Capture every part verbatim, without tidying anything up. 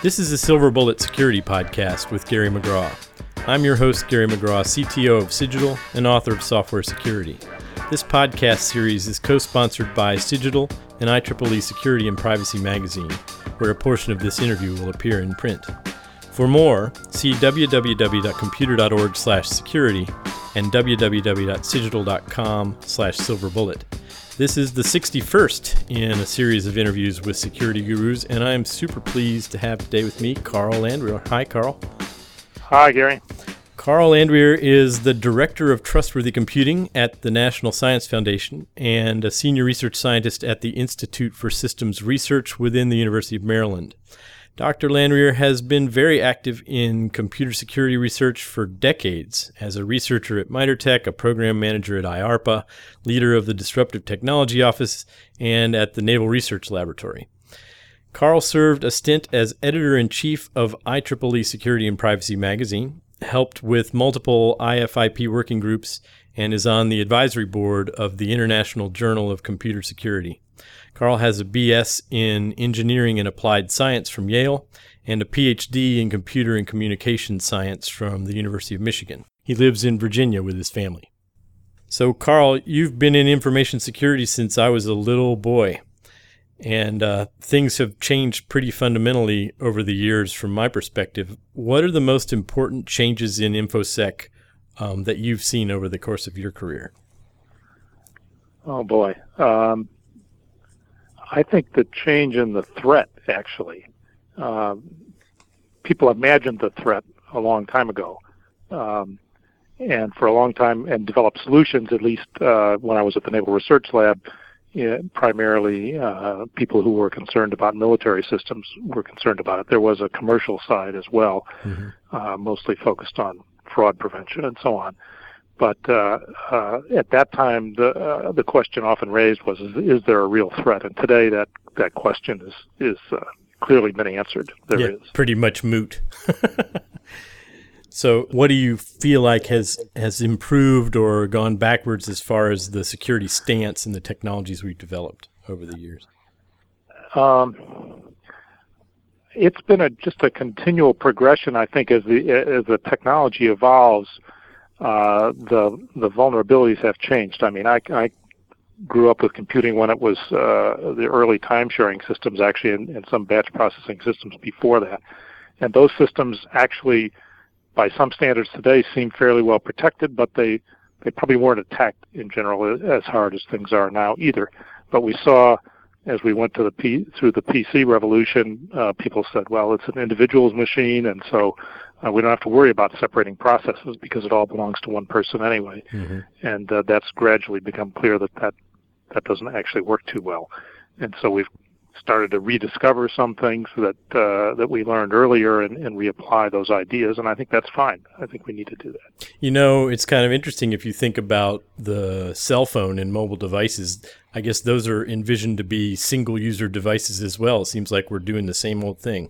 This is the Silver Bullet Security Podcast with Gary McGraw. I'm your host, Gary McGraw, C T O of Cigital and author of Software Security. This podcast series is co-sponsored by Cigital and I triple E Security and Privacy Magazine, where a portion of this interview will appear in print. For more, see w w w dot computer dot org slash security and w w w dot cigital dot com slash silverbullet. This is the sixty-first in a series of interviews with security gurus, and I am super pleased to have today with me Carl Landwehr. Hi, Carl. Hi, Gary. Carl Landwehr is the Director of Trustworthy Computing at the National Science Foundation and a Senior Research Scientist at the Institute for Systems Research within the University of Maryland. Doctor Landwehr has been very active in computer security research for decades as a researcher at MITRE Tech, a program manager at I A R P A, leader of the Disruptive Technology Office, and at the Naval Research Laboratory. Carl served a stint as editor-in-chief of I triple E Security and Privacy Magazine, helped with multiple I F I P working groups, and is on the advisory board of the International Journal of Computer Security. Carl has a B S in Engineering and Applied Science from Yale and a P H D in Computer and Communication Science from the University of Michigan. He lives in Virginia with his family. So, Carl, you've been in information security since I was a little boy, and uh, things have changed pretty fundamentally over the years from my perspective. What are the most important changes in InfoSec um, that you've seen over the course of your career? Oh, boy. Um, I think the change in the threat, actually. Um, people imagined the threat a long time ago, um, and for a long time, and developed solutions, at least uh, when I was at the Naval Research Lab, yeah, primarily uh, people who were concerned about military systems were concerned about it. There was a commercial side as well, mm-hmm. uh, mostly focused on fraud prevention and so on. But uh, uh, at that time, the uh, the question often raised was, is, is there a real threat? And today, that, that question is is uh, clearly been answered. There yeah, is. Pretty much moot. So what do you feel like has, has improved or gone backwards as far as the security stance and the technologies we've developed over the years? Um, it's been a, just a continual progression, I think, as the as the technology evolves. Uh, the the vulnerabilities have changed. I mean, I, I grew up with computing when it was uh, the early time-sharing systems, actually, and, and some batch processing systems before that. And those systems actually, by some standards today, seem fairly well protected, but they, they probably weren't attacked in general as hard as things are now either. But we saw, as we went to the P, through the P C revolution, uh, people said, well, it's an individual's machine, and so Uh, we don't have to worry about separating processes because it all belongs to one person anyway. Mm-hmm. And uh, that's gradually become clear that, that that doesn't actually work too well. And so we've started to rediscover some things that uh, that we learned earlier and, and reapply those ideas, and I think that's fine. I think we need to do that. You know, it's kind of interesting if you think about the cell phone and mobile devices. I guess those are envisioned to be single-user devices as well. It seems like we're doing the same old thing.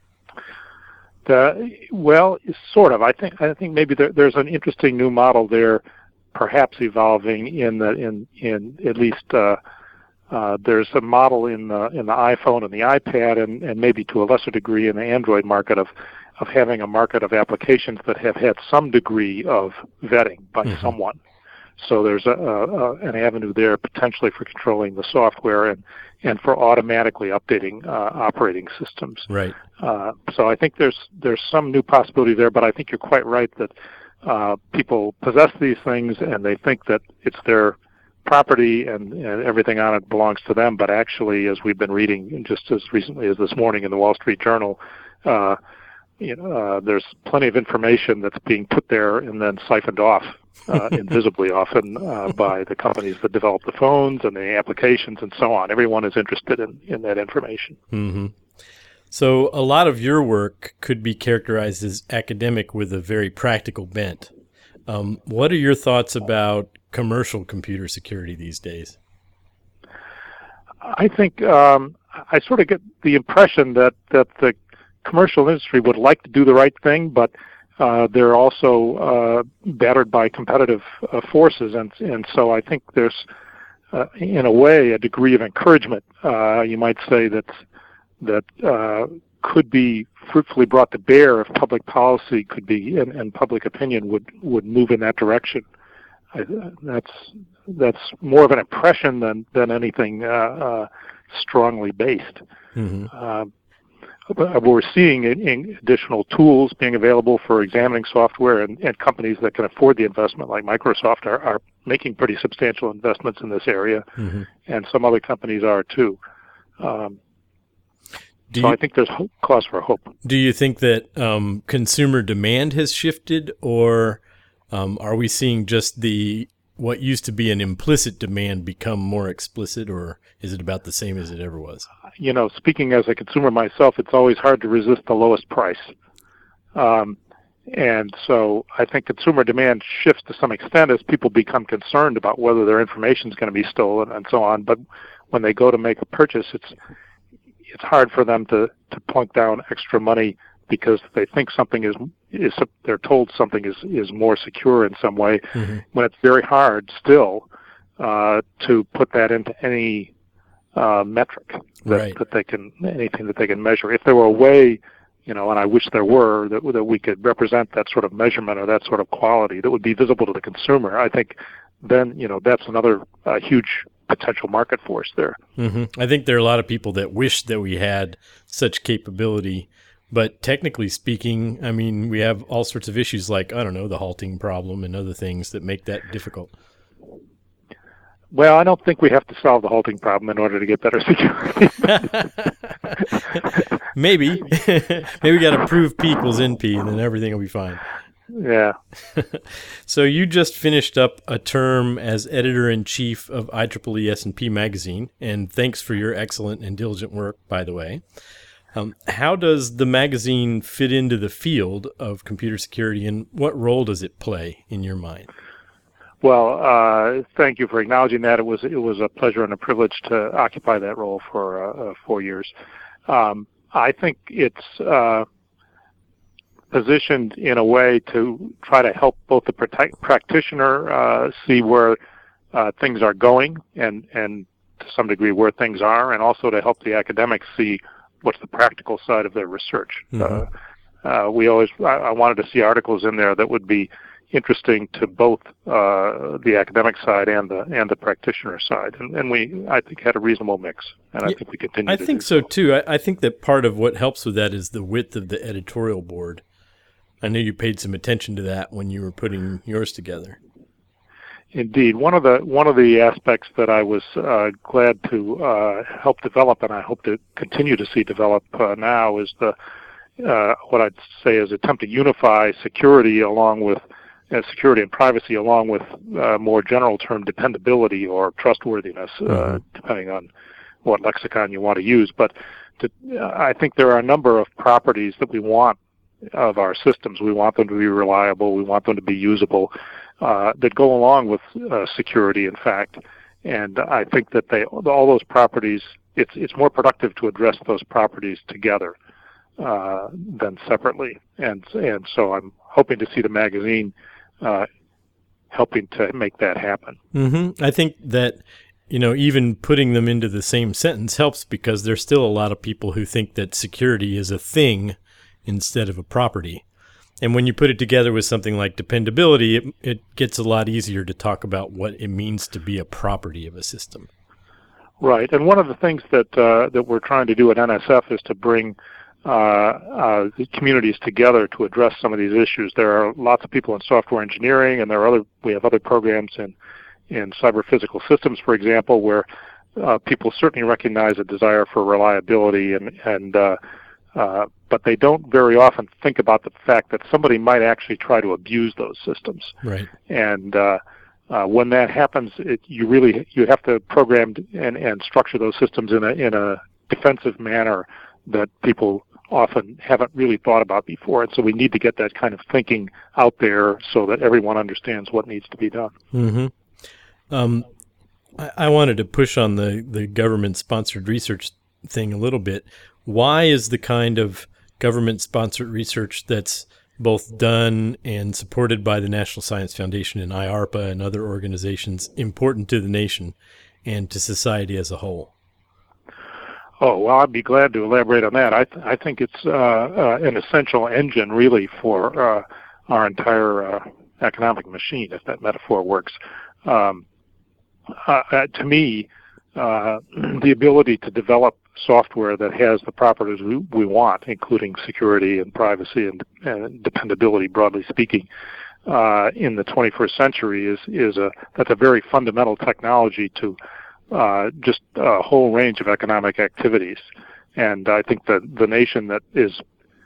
Uh, well, sort of. I think I think maybe there, there's an interesting new model there, perhaps evolving in the in in at least uh, uh, there's a model in the in the iPhone and the iPad, and, and maybe to a lesser degree in the Android market of of having a market of applications that have had some degree of vetting by mm-hmm. someone. So there's a, a, an avenue there potentially for controlling the software and, and for automatically updating uh, operating systems. Right. Uh, so I think there's there's some new possibility there, but I think you're quite right that uh, people possess these things and they think that it's their property and, and everything on it belongs to them. But actually, as we've been reading just as recently as this morning in the Wall Street Journal, uh, you know, uh, there's plenty of information that's being put there and then siphoned off. uh, invisibly often uh, by the companies that develop the phones and the applications and so on. Everyone is interested in, in that information. Mm-hmm. So a lot of your work could be characterized as academic with a very practical bent. Um, what are your thoughts about commercial computer security these days? I think um, I sort of get the impression that, that the commercial industry would like to do the right thing, but Uh, they're also uh, battered by competitive uh, forces, and and so I think there's, uh, in a way, a degree of encouragement. Uh, you might say that that uh, could be fruitfully brought to bear if public policy could be and, and public opinion would, would move in that direction. I, that's that's more of an impression than than anything uh, uh, strongly based. Mm-hmm. Uh, but we're seeing in, in additional tools being available for examining software, and, and companies that can afford the investment, like Microsoft, are, are making pretty substantial investments in this area, mm-hmm. and some other companies are too. Um, Do so you, I think there's hope, cause for hope. Do you think that um, consumer demand has shifted, or um, are we seeing just the what used to be an implicit demand become more explicit, or is it about the same as it ever was? You know, speaking as a consumer myself, it's always hard to resist the lowest price. Um, and so I think consumer demand shifts to some extent as people become concerned about whether their information is going to be stolen and so on. But when they go to make a purchase, it's it's hard for them to, to plunk down extra money because they think something is, is they're told something is, is more secure in some way, mm-hmm. when it's very hard still uh, to put that into any uh, metric that, right. that they can, anything that they can measure. If there were a way, you know, and I wish there were, that, that we could represent that sort of measurement or that sort of quality that would be visible to the consumer, I think then, you know, that's another uh, huge potential market force there. Mm-hmm. I think there are a lot of people that wish that we had such capability, but technically speaking, I mean, we have all sorts of issues like, I don't know, the halting problem and other things that make that difficult. Well, I don't think we have to solve the halting problem in order to get better security. Maybe. Maybe we got to prove P equals N P and then everything will be fine. Yeah. So you just finished up a term as editor-in-chief of I triple E S and P magazine, and thanks for your excellent and diligent work, by the way. Um, how does the magazine fit into the field of computer security, and what role does it play in your mind? Well, uh, thank you for acknowledging that. It was it was a pleasure and a privilege to occupy that role for uh, uh, four years. Um, I think it's uh, positioned in a way to try to help both the protect, practitioner uh, see where uh, things are going and, and to some degree where things are, and also to help the academics see what's the practical side of their research. Mm-hmm. Uh, uh, we always, I, I wanted to see articles in there that would be interesting to both uh, the academic side and the and the practitioner side, and, and we I think had a reasonable mix, and I yeah, think we continue. I to think do so so. too. I, I think that part of what helps with that is the width of the editorial board. I know you paid some attention to that when you were putting yours together. Indeed, one of the one of the aspects that I was uh, glad to uh, help develop, and I hope to continue to see develop uh, now, is the uh, what I'd say is attempt to unify security along with uh, security and privacy, along with uh, more general term dependability or trustworthiness, mm-hmm. uh, depending on what lexicon you want to use. But to, uh, I think there are a number of properties that we want of our systems. We want them to be reliable. We want them to be usable, uh, that go along with uh, security, in fact. And I think that they all those properties, it's it's more productive to address those properties together uh, than separately. And and so I'm hoping to see the magazine uh, helping to make that happen. Mm-hmm. I think that, you know, even putting them into the same sentence helps, because there's still a lot of people who think that security is a thing instead of a property. And when you put it together with something like dependability, it, it gets a lot easier to talk about what it means to be a property of a system. Right. And one of the things that uh, that we're trying to do at N S F is to bring uh, uh, the communities together to address some of these issues. There are lots of people in software engineering, and there are other we have other programs in in cyber physical systems, for example, where uh, people certainly recognize a desire for reliability and and uh, Uh, but they don't very often think about the fact that somebody might actually try to abuse those systems. Right. And uh, uh, when that happens, it, you really you have to program and, and structure those systems in a in a defensive manner that people often haven't really thought about before. And so we need to get that kind of thinking out there so that everyone understands what needs to be done. Mm-hmm. Um, I, I wanted to push on the the government-sponsored research thing a little bit. Why is the kind of government-sponsored research that's both done and supported by the National Science Foundation and I A R P A and other organizations important to the nation and to society as a whole? Oh, well, I'd be glad to elaborate on that. I, th- I think it's uh, uh, an essential engine, really, for uh, our entire uh, economic machine, if that metaphor works. Um, uh, uh, to me, uh, the ability to develop software that has the properties we, we want, including security and privacy and, and dependability, broadly speaking, uh, in the twenty-first century is is a that's a very fundamental technology to uh, just a whole range of economic activities. And I think that the nation that is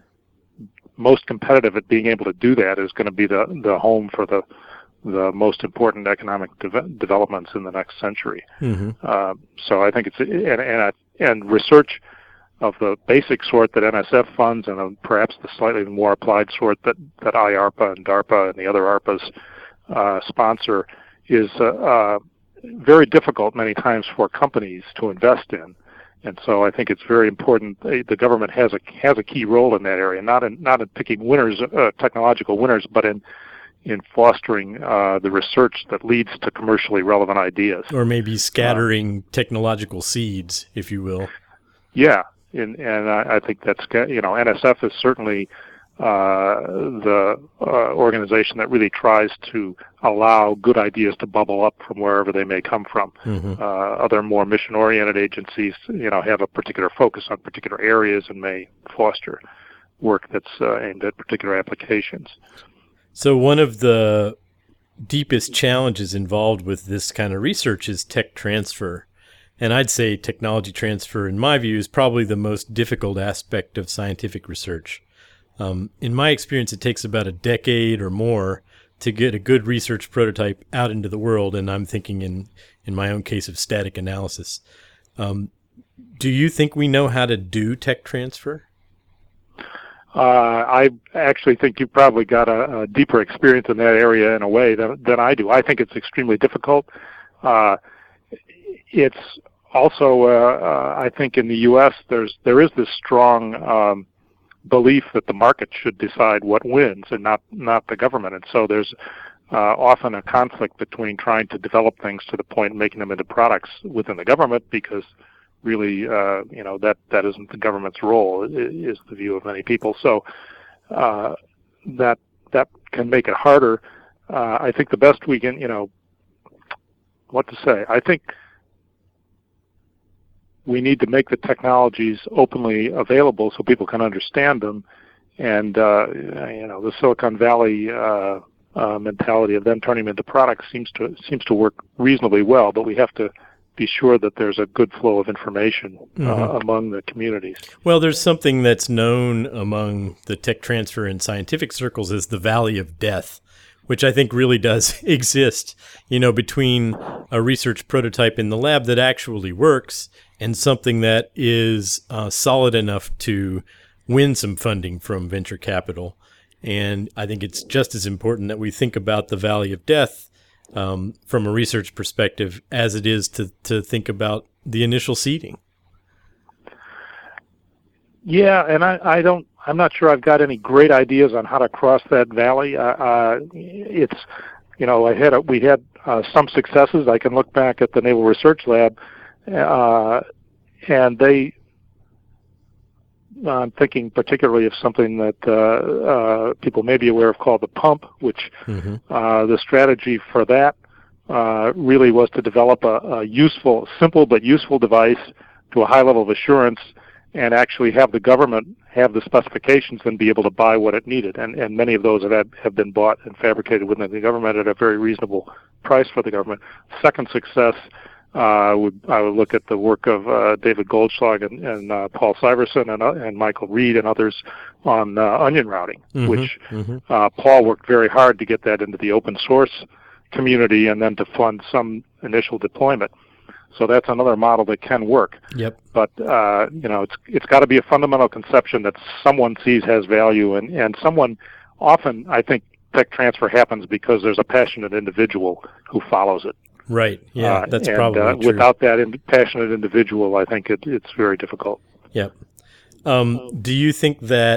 most competitive at being able to do that is going to be the the home for the the most important economic de- developments in the next century. Mm-hmm. Uh, so I think it's and and, and research of the basic sort that N S F funds, and uh, perhaps the slightly more applied sort that that I ARPA and DARPA and the other ARPAs uh, sponsor, is uh, uh, very difficult many times for companies to invest in. And so I think it's very important. The government has a has a key role in that area, not in not in picking winners, uh, technological winners, but in in fostering uh, the research that leads to commercially relevant ideas. Or maybe scattering uh, technological seeds, if you will. Yeah, and, and I, I think that's, you know, N S F is certainly uh, the uh, organization that really tries to allow good ideas to bubble up from wherever they may come from. Mm-hmm. Uh, other more mission-oriented agencies, you know, have a particular focus on particular areas and may foster work that's uh, aimed at particular applications. So one of the deepest challenges involved with this kind of research is tech transfer. And I'd say technology transfer, in my view, is probably the most difficult aspect of scientific research. Um, in my experience, it takes about a decade or more to get a good research prototype out into the world, and I'm thinking in, in my own case of static analysis. Um, do you think we know how to do tech transfer? Uh, I actually think you've probably got a, a deeper experience in that area in a way than, than I do. I think it's extremely difficult. Uh, it's also, uh, uh, I think in the U S there's there is this strong um, belief that the market should decide what wins and not not the government. And so there's uh, often a conflict between trying to develop things to the point of making them into products within the government, because really, uh, you know, that, that isn't the government's role, is the view of many people. So uh, that that can make it harder. Uh, I think the best we can, you know, what to say, I think we need to make the technologies openly available so people can understand them. And, uh, you know, the Silicon Valley uh, uh, mentality of then turning them into products seems to seems to work reasonably well, but we have to be sure that there's a good flow of information uh, mm-hmm. among the communities. Well, there's something that's known among the tech transfer and scientific circles as the Valley of Death, which I think really does exist, you know, between a research prototype in the lab that actually works and something that is uh, solid enough to win some funding from venture capital. And I think it's just as important that we think about the Valley of Death Um, from a research perspective as it is to, to think about the initial seeding. Yeah, and I, I don't, I'm not sure I've got any great ideas on how to cross that valley. Uh, uh, it's, you know, I had a, we had uh, some successes. I can look back at the Naval Research Lab, uh, and they, I'm thinking particularly of something that uh, uh, people may be aware of called the pump, which mm-hmm. uh, the strategy for that uh, really was to develop a, a useful, simple but useful device to a high level of assurance, and actually have the government have the specifications and be able to buy what it needed. And, and many of those have, had, have been bought and fabricated within the government at a very reasonable price for the government. Second success, Uh, would, I would look at the work of uh, David Goldschlag and, and uh, Paul Syverson and, uh, and Michael Reed and others on uh, onion routing, mm-hmm, which mm-hmm. Uh, Paul worked very hard to get that into the open source community and then to fund some initial deployment. So that's another model that can work. Yep. But uh, you know, it's it's got to be a fundamental conception that someone sees has value, and, and someone often, I think, tech transfer happens because there's a passionate individual who follows it. Right. Yeah, that's uh, and, probably uh, true. Without that in, passionate individual, I think it, it's very difficult. Yep. Um, do you think that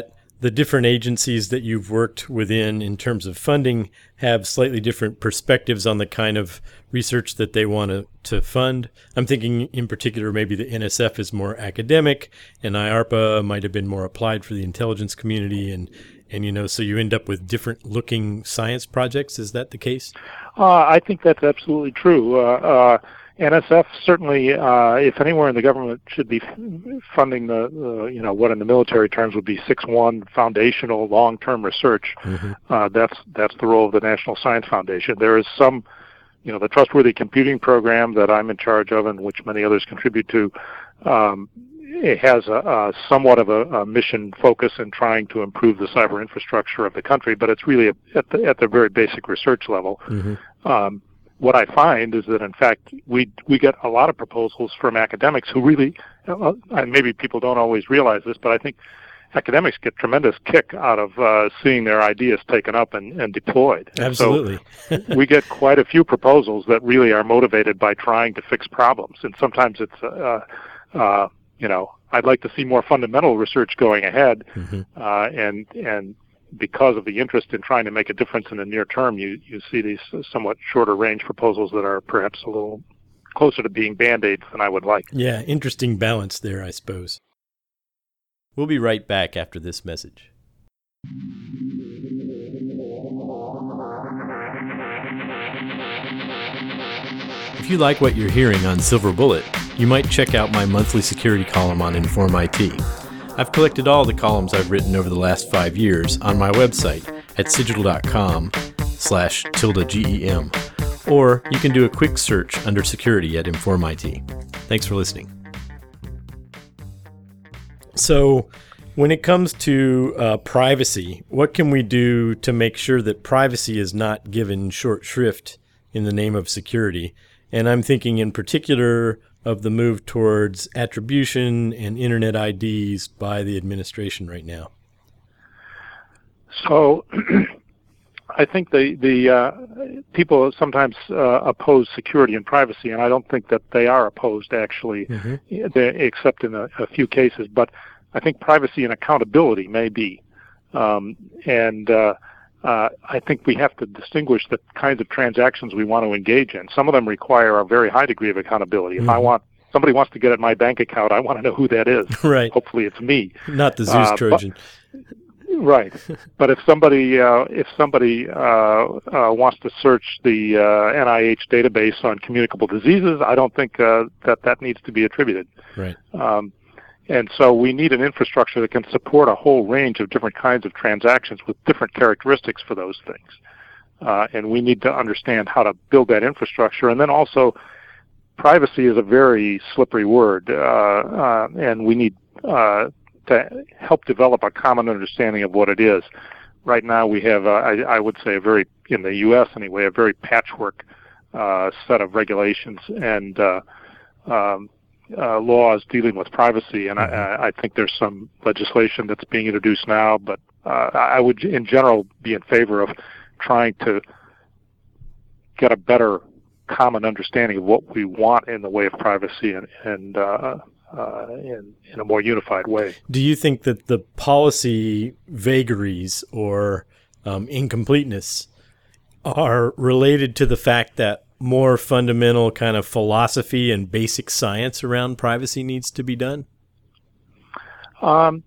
the different agencies that you've worked within in terms of funding have slightly different perspectives on the kind of research that they want to, to fund. I'm thinking in particular maybe the N S F is more academic and I A R P A might have been more applied for the intelligence community, and, and you know, so you end up with different looking science projects. Is that the case? Uh, I think that's absolutely true. Uh, uh, N S F certainly, uh, if anywhere in the government, should be f- funding the, uh, you know, what in the military terms would be six one foundational long-term research. Mm-hmm. Uh, that's that's the role of the National Science Foundation. There is some, you know, the Trustworthy Computing Program that I'm in charge of, and which many others contribute to. Um, it has a, a somewhat of a, a mission focus in trying to improve the cyber infrastructure of the country, but it's really a, at the at the very basic research level. Mm-hmm. Um, What I find is that, in fact, we we get a lot of proposals from academics who really, uh, and maybe people don't always realize this, but I think academics get tremendous kick out of uh, seeing their ideas taken up and, and deployed. Absolutely. So we get quite a few proposals that really are motivated by trying to fix problems, and sometimes it's, uh, uh, you know, I'd like to see more fundamental research going ahead, mm-hmm. uh, and and. because of the interest in trying to make a difference in the near term, you, you see these somewhat shorter range proposals that are perhaps a little closer to being Band-Aids than I would like. Yeah, interesting balance there, I suppose. We'll be right back after this message. If you like what you're hearing on Silver Bullet, you might check out my monthly security column on Inform I T. I've collected all the columns I've written over the last five years on my website at cigital.com slash tilde GEM, or you can do a quick search under security at Inform I T. Thanks for listening. So when it comes to uh, privacy, what can we do to make sure that privacy is not given short shrift in the name of security? And I'm thinking in particular of the move towards attribution and internet I Ds by the administration right now. So I think the, the uh, people sometimes uh, oppose security and privacy, and I don't think that they are opposed actually, mm-hmm. except in a, a few cases. But I think privacy and accountability may be. Um, and uh, uh, I think we have to distinguish the kinds of transactions we want to engage in. Some of them require a very high degree of accountability. Mm-hmm. If I want somebody wants to get at my bank account, I want to know who that is. Right. Hopefully it's me. Not the Zeus uh, Trojan. But, right. But if somebody uh, if somebody uh, uh, wants to search the uh, N I H database on communicable diseases, I don't think uh, that that needs to be attributed. Right. Um, and so we need an infrastructure that can support a whole range of different kinds of transactions with different characteristics for those things. Uh, and we need to understand how to build that infrastructure. And then also, privacy is a very slippery word, uh, uh, and we need uh, to help develop a common understanding of what it is. Right now we have, uh, I, I would say, a very, in the U S anyway, a very patchwork uh, set of regulations and uh, um, uh, laws dealing with privacy, and I, I think there's some legislation that's being introduced now, but uh, I would in general be in favor of trying to get a better common understanding of what we want in the way of privacy and, and uh, uh, in, in a more unified way. Do you think that the policy vagaries or um, incompleteness are related to the fact that more fundamental kind of philosophy and basic science around privacy needs to be done? Um,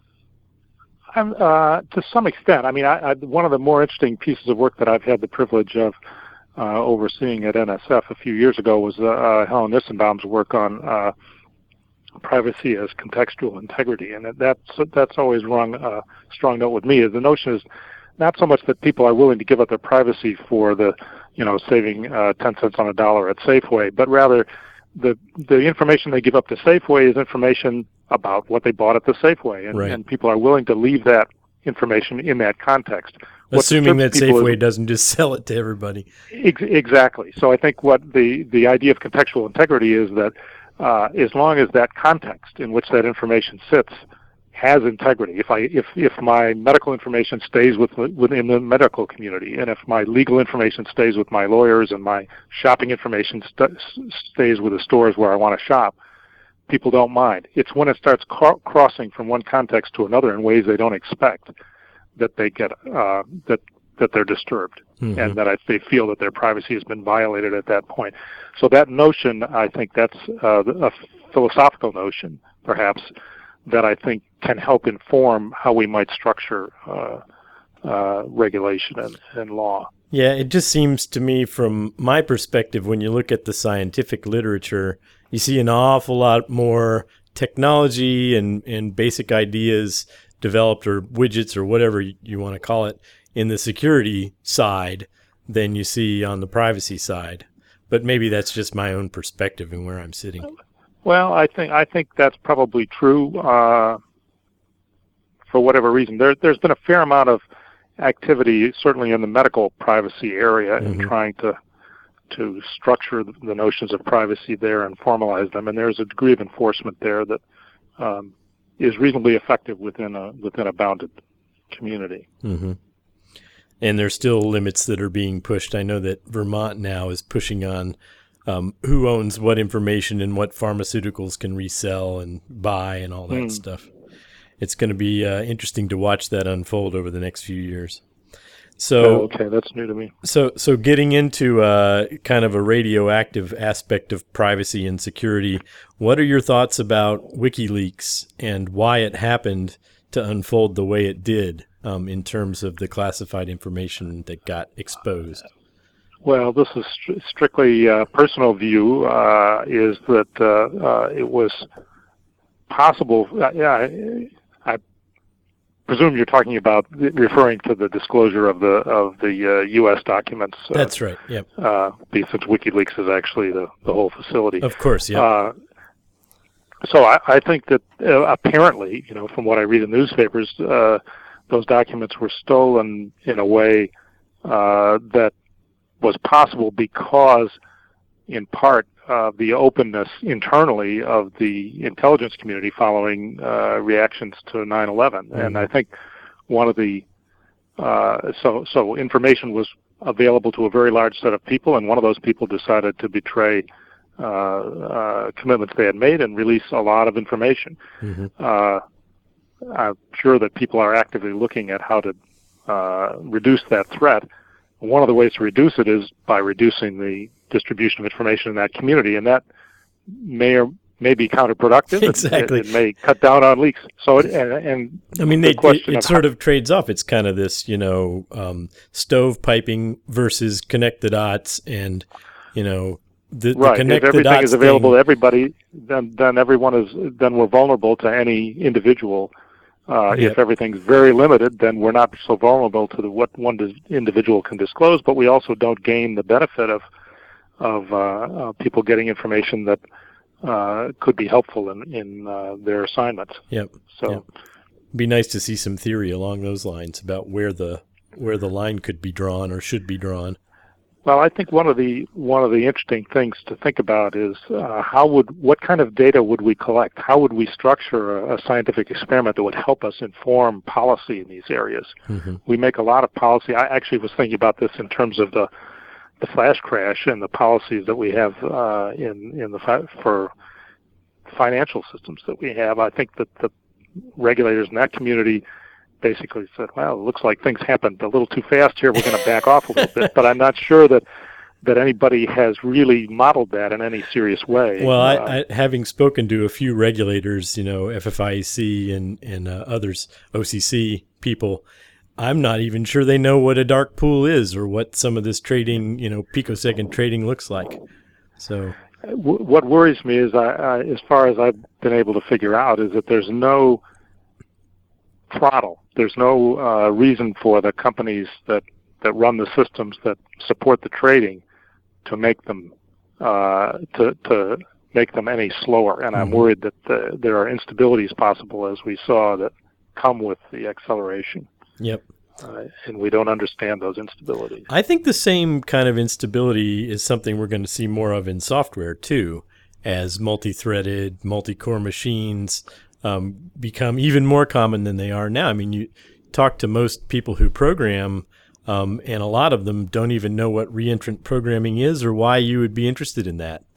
I'm, uh, to some extent. I mean, I, I, one of the more interesting pieces of work that I've had the privilege of Uh, overseeing at N S F a few years ago was uh, uh, Helen Nissenbaum's work on uh, privacy as contextual integrity, and that's that's always rung a strong note with me. Is the notion is not so much that people are willing to give up their privacy for the, you know, saving uh, ten cents on a dollar at Safeway, but rather the the information they give up to Safeway is information about what they bought at the Safeway, and, right. and people are willing to leave that information in that context. Assuming that Safeway is, doesn't just sell it to everybody. Ex- exactly. So I think what the, the idea of contextual integrity is that uh, as long as that context in which that information sits has integrity, if I if if my medical information stays with within the medical community, and if my legal information stays with my lawyers, and my shopping information st- stays with the stores where I want to shop, people don't mind. It's when it starts ca- crossing from one context to another in ways they don't expect that they get uh, that that they're disturbed, mm-hmm. and that I, they feel that their privacy has been violated at that point. So that notion, I think that's uh, a philosophical notion, perhaps, that I think can help inform how we might structure uh, uh, regulation and, and law. Yeah, it just seems to me from my perspective, when you look at the scientific literature, you see an awful lot more technology and, and basic ideas developed, or widgets, or whatever you want to call it, in the security side than you see on the privacy side. But maybe that's just my own perspective and where I'm sitting. Well, I think I think that's probably true uh, for whatever reason. There, there's been a fair amount of activity, certainly in the medical privacy area, mm-hmm. in trying to to structure the notions of privacy there and formalize them. And there's a degree of enforcement there that um, is reasonably effective within a within a bounded community. Mm-hmm. And there's still limits that are being pushed. I know that Vermont now is pushing on um, who owns what information and what pharmaceuticals can resell and buy and all that mm. stuff. It's going to be uh, interesting to watch that unfold over the next few years. So, oh, okay, that's new to me. So, so getting into uh, kind of a radioactive aspect of privacy and security, what are your thoughts about WikiLeaks and why it happened to unfold the way it did? Um, in terms of the classified information that got exposed? Well, this is stri- strictly uh, personal view, uh, is that uh, uh, it was possible, uh, yeah, I, I presume you're talking about, referring to the disclosure of the of the uh, U S documents. Uh, That's right, yep. Uh, since WikiLeaks is actually the, the whole facility. Of course, yeah. Uh, so I, I think that uh, apparently, you know, from what I read in newspapers, uh, those documents were stolen in a way uh, that was possible because, in part, uh, the openness internally of the intelligence community following uh, reactions to nine eleven. Mm-hmm. And I think one of the uh, so so information was available to a very large set of people, and one of those people decided to betray uh, uh, commitments they had made and release a lot of information. Mm-hmm. Uh, I'm sure that people are actively looking at how to uh, reduce that threat. One of the ways to reduce it is by reducing the distribution of information in that community, and that may or may be counterproductive. Exactly. It, it may cut down on leaks. So, it, and, and I mean, the they, it, it of sort how, of trades off. It's kind of this, you know, um, stovepiping versus connect the dots, and you know, the, right. the connect if everything the dots is available thing, to everybody, then then everyone is then we're vulnerable to any individual. Uh, yep. If everything's very limited, then we're not so vulnerable to the, what one dis- individual can disclose, but we also don't gain the benefit of of uh, uh, people getting information that uh, could be helpful in, in uh, their assignments. Yep. So, yep. It'd be nice to see some theory along those lines about where the where the line could be drawn or should be drawn. Well, I think one of the one of the interesting things to think about is uh, how would what kind of data would we collect? How would we structure a, a scientific experiment that would help us inform policy in these areas? Mm-hmm. We make a lot of policy. I actually was thinking about this in terms of the the flash crash and the policies that we have uh, in in the fi- for financial systems that we have. I think that the regulators in that community basically said, well, it looks like things happened a little too fast here. We're going to back off a little bit. But I'm not sure that that anybody has really modeled that in any serious way. Well, uh, I, I, having spoken to a few regulators, you know, F F I E C and, and uh, others, O C C people, I'm not even sure they know what a dark pool is or what some of this trading, you know, picosecond trading looks like. So w- what worries me is, I, I, as far as I've been able to figure out, is that there's no throttle. There's no uh, reason for the companies that, that run the systems that support the trading to make them uh, to to make them any slower. And mm-hmm. I'm worried that the, there are instabilities possible, as we saw, that come with the acceleration. Yep. Uh, and we don't understand those instabilities. I think the same kind of instability is something we're going to see more of in software too, as multi-threaded, multi-core machines Um, become even more common than they are now. I mean, you talk to most people who program, um, and a lot of them don't even know what reentrant programming is or why you would be interested in that.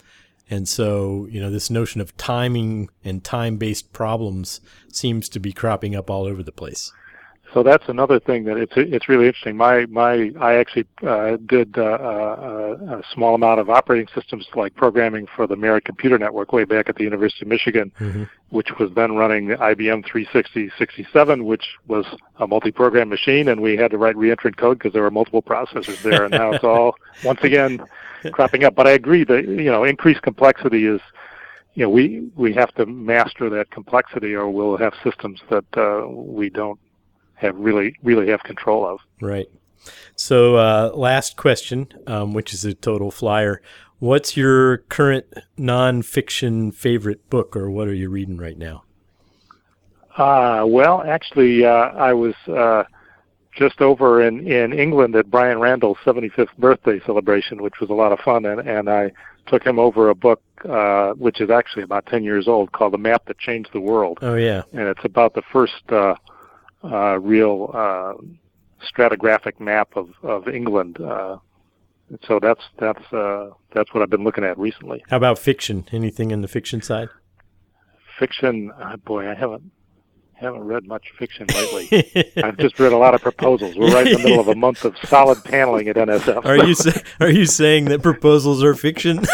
And so, you know, this notion of timing and time-based problems seems to be cropping up all over the place. So that's another thing that it's it's really interesting. My my I actually uh, did uh, uh, a small amount of operating systems like programming for the Merit Computer Network way back at the University of Michigan, mm-hmm. which was then running I B M three sixty sixty-seven, which was a multi-program machine, and we had to write reentrant code because there were multiple processors there. And now it's all once again cropping up. But I agree that you know increased complexity is. You know, we we have to master that complexity, or we'll have systems that uh, we don't. have really really have control of. Right. So uh, last question, um, which is a total flyer. What's your current nonfiction favorite book, or what are you reading right now? Uh, well, actually, uh, I was uh, just over in, in England at Brian Randall's seventy-fifth birthday celebration, which was a lot of fun, and, and I took him over a book uh, which is actually about ten years old called The Map That Changed the World. Oh, yeah. And it's about the first... Uh, Uh, real uh, stratigraphic map of, of England. Uh, so that's that's uh, that's what I've been looking at recently. How about fiction? Anything in the fiction side? Fiction, uh, boy, I haven't haven't read much fiction lately. I've just read a lot of proposals. We're right in the middle of a month of solid paneling at N S F. Are you say, are you saying that proposals are fiction?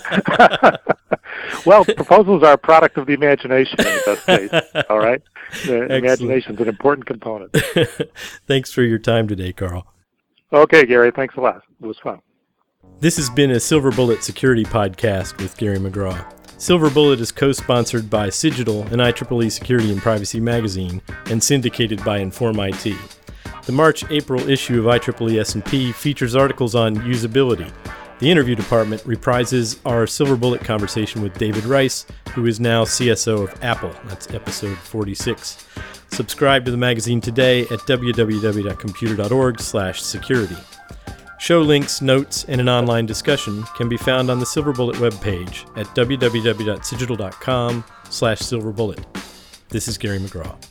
Well, proposals are a product of the imagination in the best case. All right, the imagination is an important component. Thanks for your time today, Carl. Okay, Gary. Thanks a lot. It was fun. This has been a Silver Bullet Security Podcast with Gary McGraw. Silver Bullet is co-sponsored by Cigital and I triple E Security and Privacy Magazine and syndicated by Inform I T. The March-April issue of I triple E S and P features articles on usability. The interview department reprises our Silver Bullet conversation with David Rice, who is now C S O of Apple. That's episode forty-six. Subscribe to the magazine today at w w w dot computer dot org slash security. Show links, notes, and an online discussion can be found on the Silver Bullet webpage at w w w dot cigital dot com slash silver bullet. This is Gary McGraw.